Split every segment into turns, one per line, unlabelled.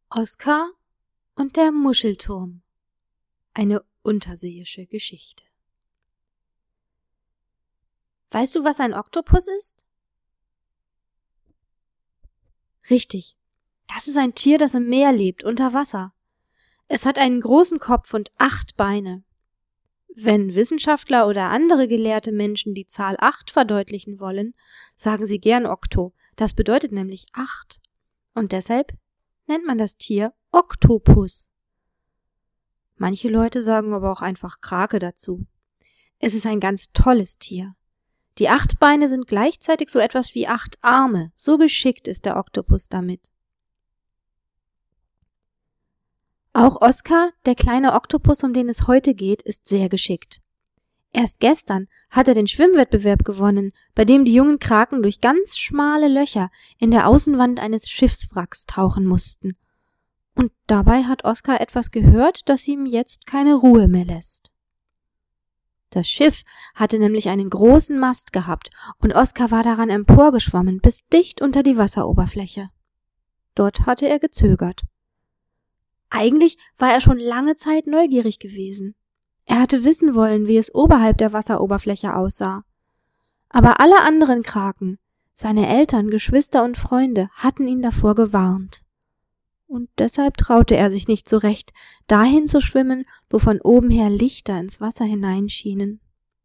Oskar und der Muschelturm. Eine unterseeische Geschichte. Weißt du, was ein Oktopus ist? Richtig. Das ist ein Tier, das im Meer lebt, unter Wasser. Es hat einen großen Kopf und 8 Beine. Wenn Wissenschaftler oder andere gelehrte Menschen die Zahl 8 verdeutlichen wollen, sagen sie gern Okto. Das bedeutet nämlich 8. Und deshalb nennt man das Tier Oktopus. Manche Leute sagen aber auch einfach Krake dazu. Es ist ein ganz tolles Tier. Die 8 Beine sind gleichzeitig so etwas wie 8 Arme. So geschickt ist der Oktopus damit. Auch Oskar, der kleine Oktopus, um den es heute geht, ist sehr geschickt. Erst gestern hat er den Schwimmwettbewerb gewonnen, bei dem die jungen Kraken durch ganz schmale Löcher in der Außenwand eines Schiffswracks tauchen mussten. Und dabei hat Oskar etwas gehört, das ihm jetzt keine Ruhe mehr lässt. Das Schiff hatte nämlich einen großen Mast gehabt und Oskar war daran emporgeschwommen, bis dicht unter die Wasseroberfläche. Dort hatte er gezögert. Eigentlich war er schon lange Zeit neugierig gewesen. Er hatte wissen wollen, wie es oberhalb der Wasseroberfläche aussah. Aber alle anderen Kraken, seine Eltern, Geschwister und Freunde, hatten ihn davor gewarnt. Und deshalb traute er sich nicht so recht, dahin zu schwimmen, wo von oben her Lichter ins Wasser hineinschienen.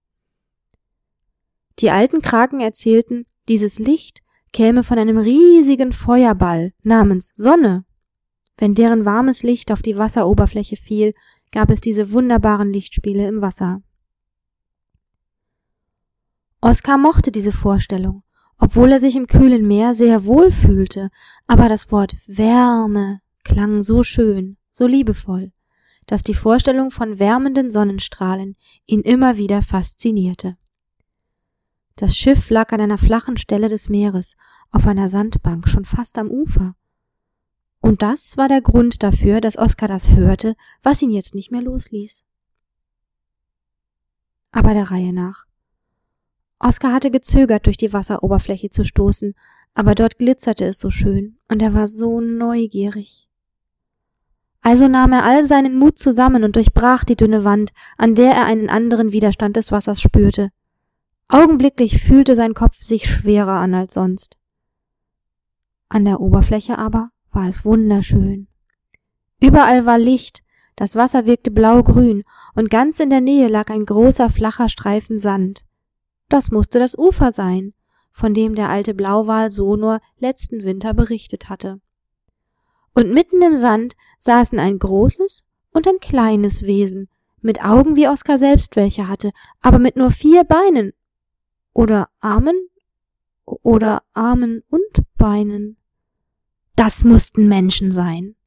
Die alten Kraken erzählten, dieses Licht käme von einem riesigen Feuerball namens Sonne. Wenn deren warmes Licht auf die Wasseroberfläche fiel, gab es diese wunderbaren Lichtspiele im Wasser. Oskar mochte diese Vorstellung, obwohl er sich im kühlen Meer sehr wohl fühlte, aber das Wort Wärme klang so schön, so liebevoll, dass die Vorstellung von wärmenden Sonnenstrahlen ihn immer wieder faszinierte. Das Schiff lag an einer flachen Stelle des Meeres, auf einer Sandbank, schon fast am Ufer. Und das war der Grund dafür, dass Oskar das hörte, was ihn jetzt nicht mehr losließ. Aber der Reihe nach. Oskar hatte gezögert, durch die Wasseroberfläche zu stoßen, aber dort glitzerte es so schön, und er war so neugierig. Also nahm er all seinen Mut zusammen und durchbrach die dünne Wand, an der er einen anderen Widerstand des Wassers spürte. Augenblicklich fühlte sein Kopf sich schwerer an als sonst. An der Oberfläche aber war es wunderschön. Überall war Licht, das Wasser wirkte blau-grün und ganz in der Nähe lag ein großer, flacher Streifen Sand. Das musste das Ufer sein, von dem der alte Blauwal Sonor letzten Winter berichtet hatte. Und mitten im Sand saßen ein großes und ein kleines Wesen, mit Augen wie Oskar selbst welche hatte, aber mit nur 4 Beinen. Oder Armen und Beinen. Das mussten Menschen sein.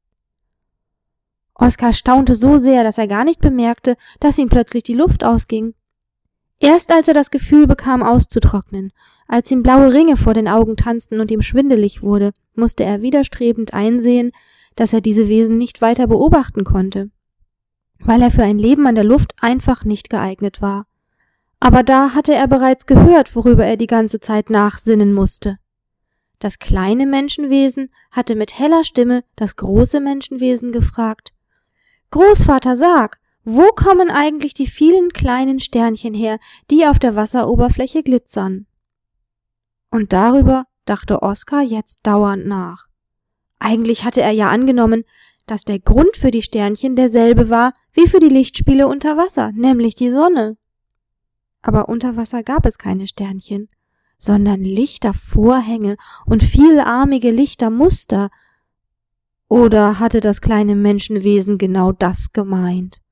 Oskar staunte so sehr, dass er gar nicht bemerkte, dass ihm plötzlich die Luft ausging. Erst als er das Gefühl bekam, auszutrocknen, als ihm blaue Ringe vor den Augen tanzten und ihm schwindelig wurde, musste er widerstrebend einsehen, dass er diese Wesen nicht weiter beobachten konnte, weil er für ein Leben an der Luft einfach nicht geeignet war. Aber da hatte er bereits gehört, worüber er die ganze Zeit nachsinnen musste. Das kleine Menschenwesen hatte mit heller Stimme das große Menschenwesen gefragt: »Großvater, sag, wo kommen eigentlich die vielen kleinen Sternchen her, die auf der Wasseroberfläche glitzern?« Und darüber dachte Oskar jetzt dauernd nach. Eigentlich hatte er ja angenommen, dass der Grund für die Sternchen derselbe war wie für die Lichtspiele unter Wasser, nämlich die Sonne. Aber unter Wasser gab es keine Sternchen, sondern Lichtervorhänge und vielarmige Lichtermuster. Oder hatte das kleine Menschenwesen genau das gemeint?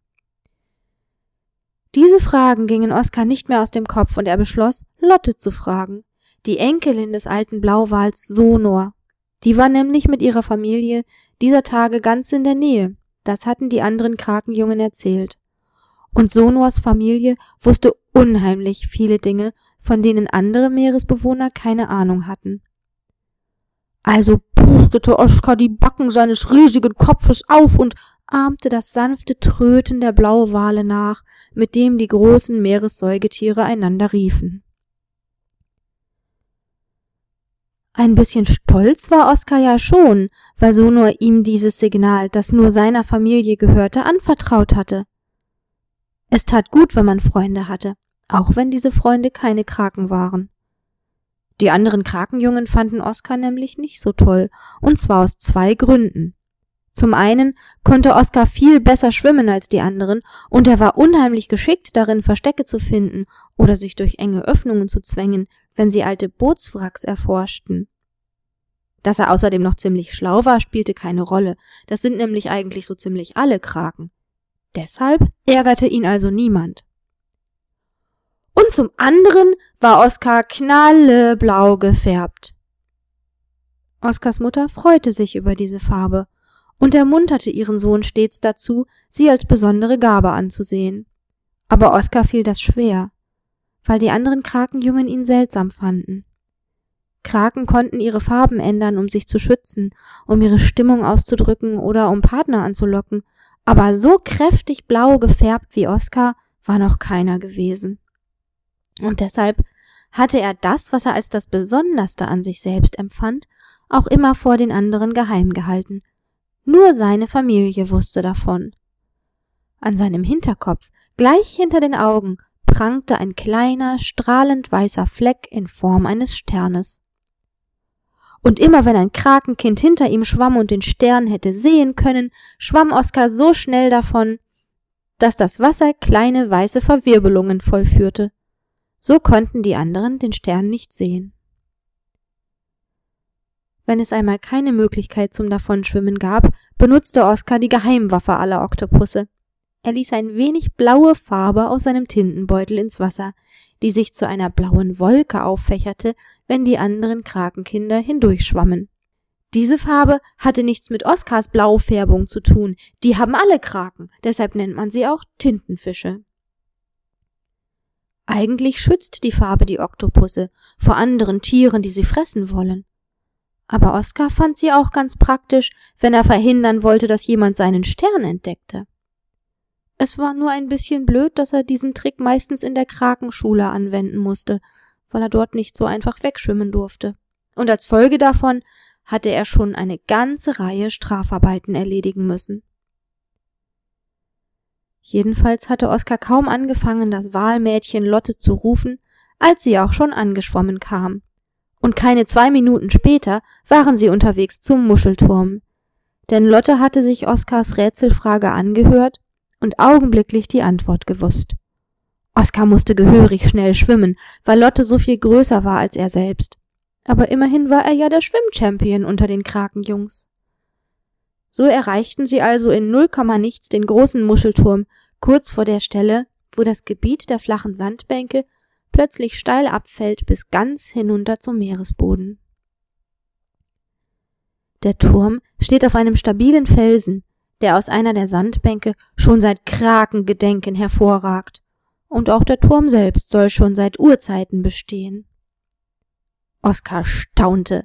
Diese Fragen gingen Oskar nicht mehr aus dem Kopf und er beschloss, Lotte zu fragen, die Enkelin des alten Blauwals Sonor. Die war nämlich mit ihrer Familie dieser Tage ganz in der Nähe. Das hatten die anderen Krakenjungen erzählt. Und Sonors Familie wusste unheimlich viele Dinge, von denen andere Meeresbewohner keine Ahnung hatten. Also pustete Oskar die Backen seines riesigen Kopfes auf und ahmte das sanfte Tröten der Blauwale nach, mit dem die großen Meeressäugetiere einander riefen. Ein bisschen stolz war Oskar ja schon, weil Sonor ihm dieses Signal, das nur seiner Familie gehörte, anvertraut hatte. Es tat gut, wenn man Freunde hatte, auch wenn diese Freunde keine Kraken waren. Die anderen Krakenjungen fanden Oskar nämlich nicht so toll, und zwar aus 2 Gründen. Zum einen konnte Oskar viel besser schwimmen als die anderen, und er war unheimlich geschickt darin, Verstecke zu finden oder sich durch enge Öffnungen zu zwängen, wenn sie alte Bootswracks erforschten. Dass er außerdem noch ziemlich schlau war, spielte keine Rolle, das sind nämlich eigentlich so ziemlich alle Kraken. Deshalb ärgerte ihn also niemand. Und zum anderen war Oskar knalleblau gefärbt. Oskars Mutter freute sich über diese Farbe und ermunterte ihren Sohn stets dazu, sie als besondere Gabe anzusehen. Aber Oskar fiel das schwer, weil die anderen Krakenjungen ihn seltsam fanden. Kraken konnten ihre Farben ändern, um sich zu schützen, um ihre Stimmung auszudrücken oder um Partner anzulocken, aber so kräftig blau gefärbt wie Oskar war noch keiner gewesen. Und deshalb hatte er das, was er als das Besonderste an sich selbst empfand, auch immer vor den anderen geheim gehalten. Nur seine Familie wusste davon. An seinem Hinterkopf, gleich hinter den Augen, prangte ein kleiner, strahlend weißer Fleck in Form eines Sternes. Und immer wenn ein Krakenkind hinter ihm schwamm und den Stern hätte sehen können, schwamm Oskar so schnell davon, dass das Wasser kleine weiße Verwirbelungen vollführte. So konnten die anderen den Stern nicht sehen. Wenn es einmal keine Möglichkeit zum Davonschwimmen gab, benutzte Oskar die Geheimwaffe aller Oktopusse. Er ließ ein wenig blaue Farbe aus seinem Tintenbeutel ins Wasser, die sich zu einer blauen Wolke auffächerte, wenn die anderen Krakenkinder hindurchschwammen. Diese Farbe hatte nichts mit Oskars Blaufärbung zu tun, die haben alle Kraken, deshalb nennt man sie auch Tintenfische. Eigentlich schützt die Farbe die Oktopusse vor anderen Tieren, die sie fressen wollen. Aber Oskar fand sie auch ganz praktisch, wenn er verhindern wollte, dass jemand seinen Stern entdeckte. Es war nur ein bisschen blöd, dass er diesen Trick meistens in der Krakenschule anwenden musste, weil er dort nicht so einfach wegschwimmen durfte. Und als Folge davon hatte er schon eine ganze Reihe Strafarbeiten erledigen müssen. Jedenfalls hatte Oskar kaum angefangen, das Walmädchen Lotte zu rufen, als sie auch schon angeschwommen kam. Und keine 2 Minuten später waren sie unterwegs zum Muschelturm. Denn Lotte hatte sich Oskars Rätselfrage angehört und augenblicklich die Antwort gewusst. Oskar musste gehörig schnell schwimmen, weil Lotte so viel größer war als er selbst. Aber immerhin war er ja der Schwimmchampion unter den Krakenjungs. So erreichten sie also in 0, nichts den großen Muschelturm, kurz vor der Stelle, wo das Gebiet der flachen Sandbänke plötzlich steil abfällt bis ganz hinunter zum Meeresboden. Der Turm steht auf einem stabilen Felsen, der aus einer der Sandbänke schon seit Krakengedenken hervorragt, und auch der Turm selbst soll schon seit Urzeiten bestehen. Oskar staunte.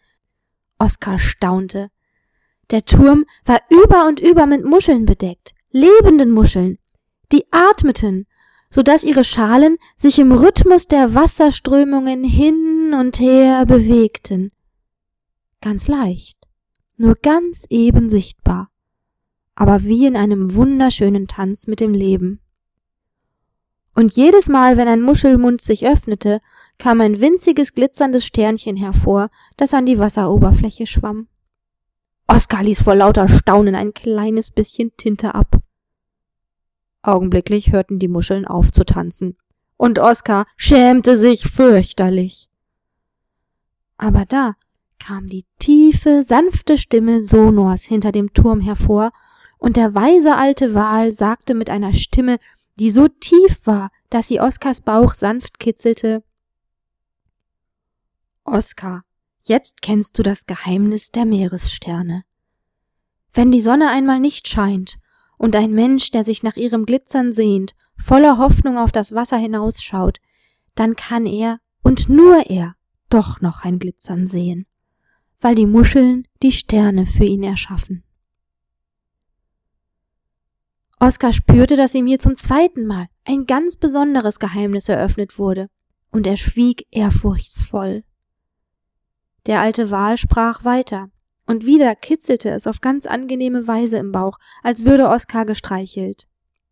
Der Turm war über und über mit Muscheln bedeckt, lebenden Muscheln, die atmeten, so dass ihre Schalen sich im Rhythmus der Wasserströmungen hin und her bewegten. Ganz leicht, nur ganz eben sichtbar, aber wie in einem wunderschönen Tanz mit dem Leben. Und jedes Mal, wenn ein Muschelmund sich öffnete, kam ein winziges glitzerndes Sternchen hervor, das an die Wasseroberfläche schwamm. Oskar ließ vor lauter Staunen ein kleines bisschen Tinte ab. Augenblicklich hörten die Muscheln auf zu tanzen, und Oskar schämte sich fürchterlich. Aber da kam die tiefe, sanfte Stimme Sonors hinter dem Turm hervor, und der weise alte Wal sagte mit einer Stimme, die so tief war, dass sie Oskars Bauch sanft kitzelte: Oskar, jetzt kennst du das Geheimnis der Meeressterne. Wenn die Sonne einmal nicht scheint und ein Mensch, der sich nach ihrem Glitzern sehnt, voller Hoffnung auf das Wasser hinausschaut, dann kann er, und nur er, doch noch ein Glitzern sehen, weil die Muscheln die Sterne für ihn erschaffen. Oskar spürte, dass ihm hier zum 2. Mal ein ganz besonderes Geheimnis eröffnet wurde, und er schwieg ehrfurchtsvoll. Der alte Wal sprach weiter, und wieder kitzelte es auf ganz angenehme Weise im Bauch, als würde Oskar gestreichelt.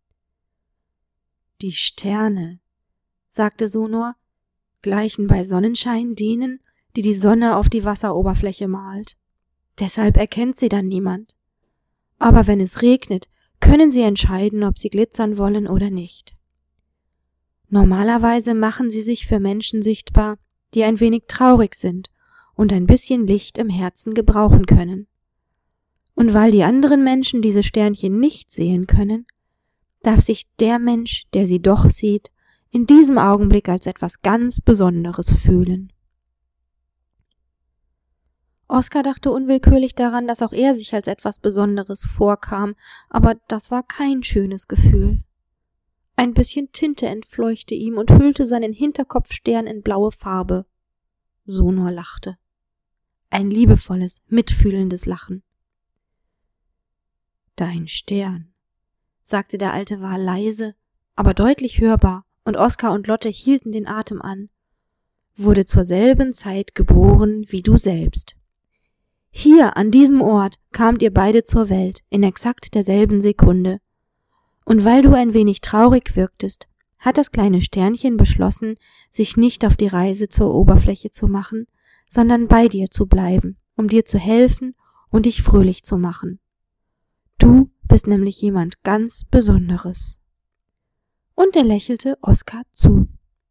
Die Sterne, sagte Sonor, gleichen bei Sonnenschein denen, die die Sonne auf die Wasseroberfläche malt. Deshalb erkennt sie dann niemand. Aber wenn es regnet, können sie entscheiden, ob sie glitzern wollen oder nicht. Normalerweise machen sie sich für Menschen sichtbar, die ein wenig traurig sind und ein bisschen Licht im Herzen gebrauchen können. Und weil die anderen Menschen diese Sternchen nicht sehen können, darf sich der Mensch, der sie doch sieht, in diesem Augenblick als etwas ganz Besonderes fühlen. Oskar dachte unwillkürlich daran, dass auch er sich als etwas Besonderes vorkam, aber das war kein schönes Gefühl. Ein bisschen Tinte entfleuchte ihm und hüllte seinen Hinterkopfstern in blaue Farbe. Sonor lachte. Ein liebevolles, mitfühlendes Lachen. »Dein Stern«, sagte der alte Wal leise, aber deutlich hörbar, und Oskar und Lotte hielten den Atem an, »wurde zur selben Zeit geboren wie du selbst. Hier, an diesem Ort, kamt ihr beide zur Welt, in exakt derselben Sekunde. Und weil du ein wenig traurig wirktest, hat das kleine Sternchen beschlossen, sich nicht auf die Reise zur Oberfläche zu machen, sondern bei dir zu bleiben, um dir zu helfen und dich fröhlich zu machen. Du bist nämlich jemand ganz Besonderes.« Und er lächelte Oskar zu.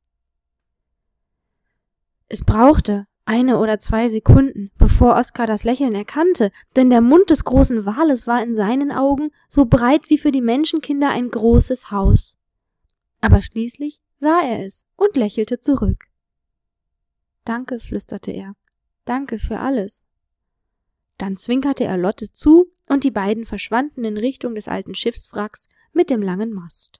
Es brauchte 1 oder 2 Sekunden, bevor Oskar das Lächeln erkannte, denn der Mund des großen Wales war in seinen Augen so breit wie für die Menschenkinder ein großes Haus. Aber schließlich sah er es und lächelte zurück. »Danke«, flüsterte er, »danke für alles.« Dann zwinkerte er Lotte zu, und die beiden verschwanden in Richtung des alten Schiffswracks mit dem langen Mast.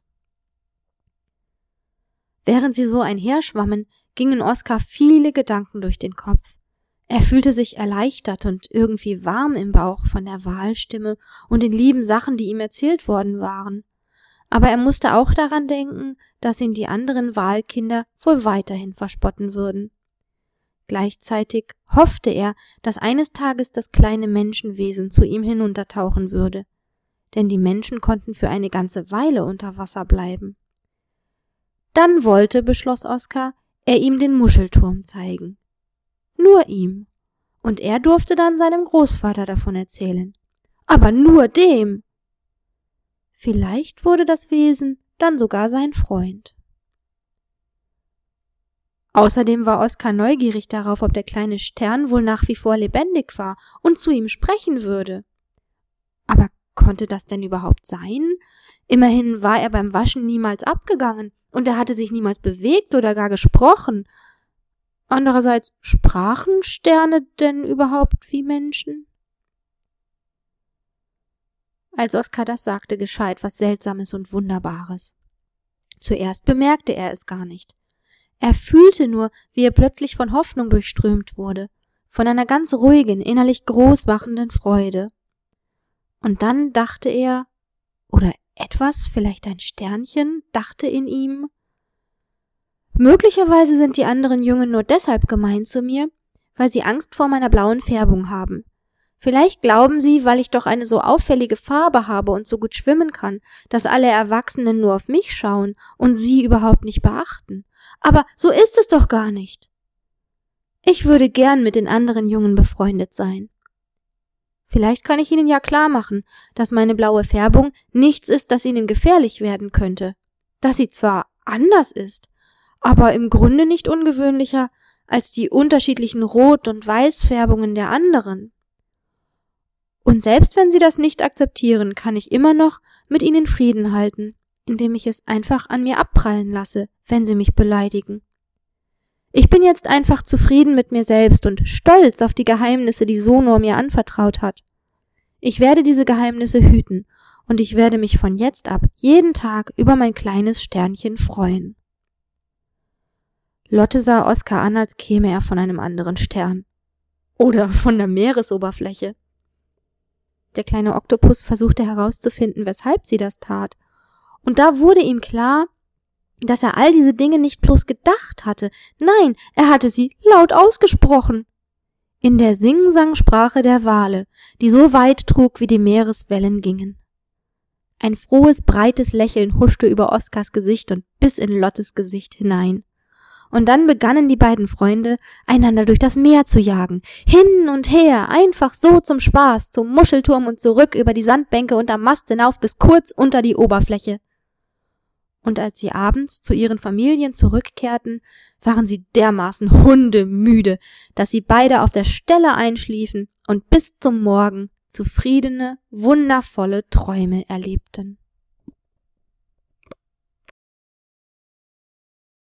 Während sie so einherschwammen, gingen Oskar viele Gedanken durch den Kopf. Er fühlte sich erleichtert und irgendwie warm im Bauch von der Walstimme und den lieben Sachen, die ihm erzählt worden waren. Aber er musste auch daran denken, dass ihn die anderen Walkinder wohl weiterhin verspotten würden. Gleichzeitig hoffte er, dass eines Tages das kleine Menschenwesen zu ihm hinuntertauchen würde, denn die Menschen konnten für eine ganze Weile unter Wasser bleiben. Dann wollte, beschloss Oskar, er ihm den Muschelturm zeigen. Nur ihm. Und er durfte dann seinem Großvater davon erzählen. Aber nur dem. Vielleicht wurde das Wesen dann sogar sein Freund. Außerdem war Oskar neugierig darauf, ob der kleine Stern wohl nach wie vor lebendig war und zu ihm sprechen würde. Aber konnte das denn überhaupt sein? Immerhin war er beim Waschen niemals abgegangen und er hatte sich niemals bewegt oder gar gesprochen. Andererseits, sprachen Sterne denn überhaupt wie Menschen? Als Oskar das sagte, geschah etwas Seltsames und Wunderbares. Zuerst bemerkte er es gar nicht. Er fühlte nur, wie er plötzlich von Hoffnung durchströmt wurde, von einer ganz ruhigen, innerlich großmachenden Freude. Und dann dachte er, oder etwas, vielleicht ein Sternchen, dachte in ihm, möglicherweise sind die anderen Jungen nur deshalb gemein zu mir, weil sie Angst vor meiner blauen Färbung haben. Vielleicht glauben sie, weil ich doch eine so auffällige Farbe habe und so gut schwimmen kann, dass alle Erwachsenen nur auf mich schauen und sie überhaupt nicht beachten. Aber so ist es doch gar nicht. Ich würde gern mit den anderen Jungen befreundet sein. Vielleicht kann ich ihnen ja klar machen, dass meine blaue Färbung nichts ist, das ihnen gefährlich werden könnte. Dass sie zwar anders ist, aber im Grunde nicht ungewöhnlicher als die unterschiedlichen Rot- und Weißfärbungen der anderen. Und selbst wenn sie das nicht akzeptieren, kann ich immer noch mit ihnen Frieden halten, indem ich es einfach an mir abprallen lasse, wenn sie mich beleidigen. Ich bin jetzt einfach zufrieden mit mir selbst und stolz auf die Geheimnisse, die Sonor mir anvertraut hat. Ich werde diese Geheimnisse hüten und ich werde mich von jetzt ab jeden Tag über mein kleines Sternchen freuen. Lotte sah Oskar an, als käme er von einem anderen Stern. Oder von der Meeresoberfläche. Der kleine Oktopus versuchte herauszufinden, weshalb sie das tat. Und da wurde ihm klar, dass er all diese Dinge nicht bloß gedacht hatte. Nein, er hatte sie laut ausgesprochen. in der Singsangsprache der Wale, die so weit trug, wie die Meereswellen gingen. Ein frohes, breites Lächeln huschte über Oskars Gesicht und bis in Lottes Gesicht hinein. Und dann begannen die beiden Freunde, einander durch das Meer zu jagen. Hin und her, einfach so zum Spaß, zum Muschelturm und zurück über die Sandbänke und am Mast hinauf bis kurz unter die Oberfläche. Und als sie abends zu ihren Familien zurückkehrten, waren sie dermaßen hundemüde, dass sie beide auf der Stelle einschliefen und bis zum Morgen zufriedene, wundervolle Träume erlebten.